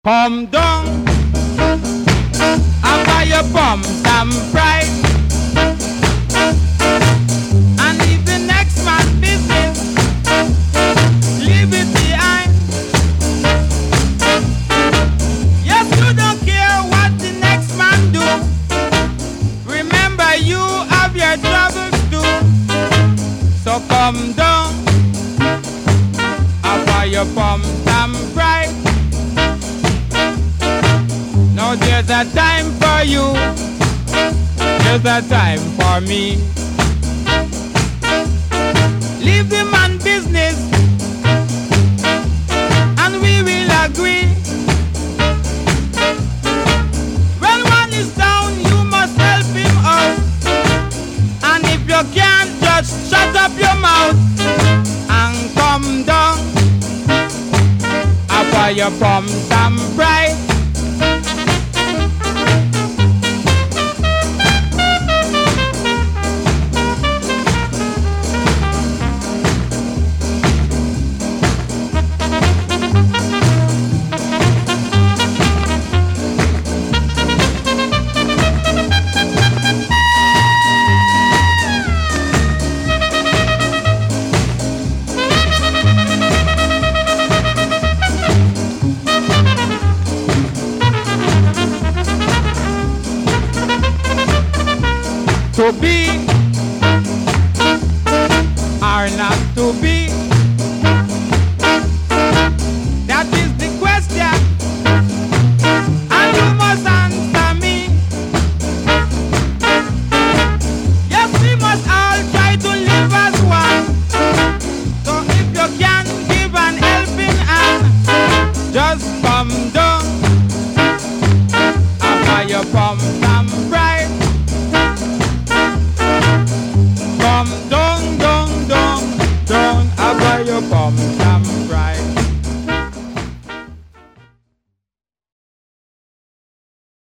Come down and buy your bum some pride and leave the next man's business, leave it behind. Yes, you don't care what the next man do. Remember you have your troubles too. So come down and buy your bum some pride. Now there's a time for you, there's a time for me. Leave the man business and we will agree. When one is down, you must help him out. And if you can't, just shut up your mouth and come down. After you pump some pride. To be or not to be, that is the question, and you must answer me. Yes, we must all try to live as one. So if you can give an helping hand, just come down and buy your pump some